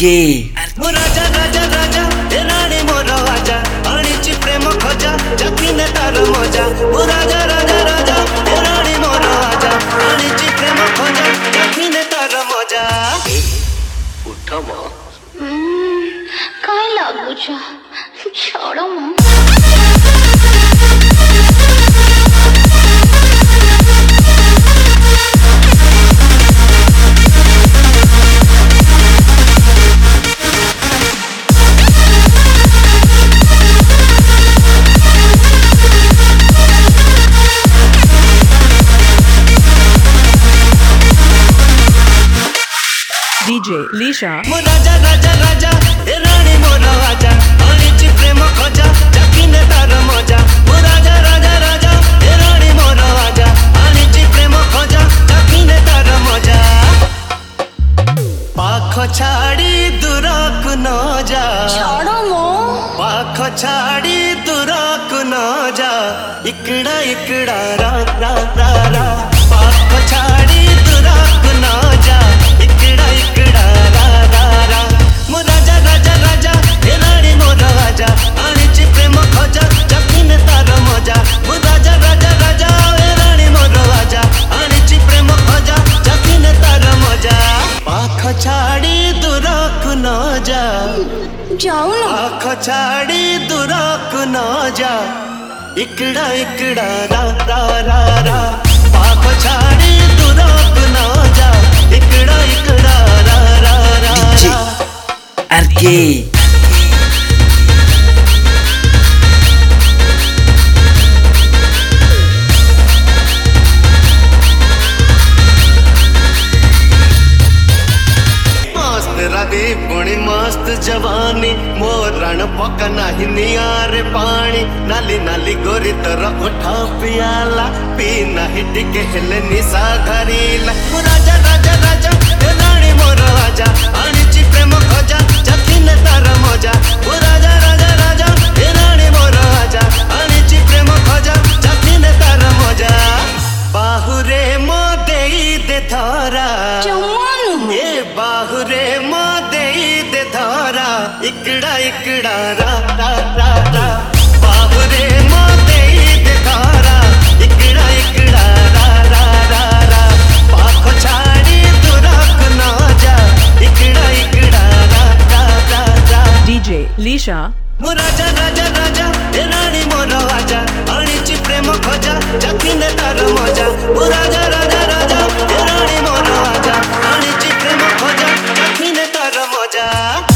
R K राजा राजा राजा ए राणी मोर आजा आणिची प्रेम खोजा जखीने तार मजा राजा राजा राजा ए राणी मोर आजा आणिची प्रेम खोजा जखीने तार मजा उठ म काय लागुछ छोड़ म DJ Lisha राजा राजा राजा ए राणी मोर आजा आणिची प्रेम खोजा जखीने तार मजा राजा राजा राजा ए राणी मोर आजा आणिची प्रेम खोजा जखीने तार मजा पाख छाड़ी दूरक न जा छोड़ म पाख छाड़ी दूरक न जा इकड़ा इकड़ा रा रा रा रा पाख छाड़ी दूरक न जा इकड़ा इकड़ा रा रा रा राजा राजा राजा ए राणी मोर आजा आणिची प्रेम खोजा जखीने तार मजा राजा राजा राजा ए राणी मोर आजा आणिची प्रेम खोजा जखीने तार मजा पाख छाड़ी दूरक न जा जाओ ना आँख छाड़ी दूरक न जा इकड़ा इकड़ा रा रा रा रा पाख छाड़ी दूरक न जा इकड़ा इकड़ा रा रा रा DJ रा आरके मस्त राधी पुणी मस्त जवानी मोर रण पका नाही नियारे पानी नाली नाली गोरी तर उठा पियाला पी नाही टिके हेले निसा घरीला राजा राजा राजा ए राणी मोर आजा आणिची प्रेम खोजा जखीने तार मजा राजा राजा राजा ए राणी मोर आजा आणिची प्रेम खोजा जखीने तार मजा बाहुरे मो देई दे थारा जवान ए बाहुरे मो देई दे थारा इकड़ा इकड़ा रा रा रा रा बाहुरे मो देई दे थारा इकड़ा इकड़ा रा रा रा रा पाख छाड़ी दूरक न जा इकड़ा इकड़ा रा रा रा रा DJ Lisha राजा राजा राजा ए राणी मोर आजा आणिची प्रेम खोजा जखीने तार मजा राजा राजा राजा ए राणी मोर आजा आणिची प्रेम खोजा जखीने तार मजा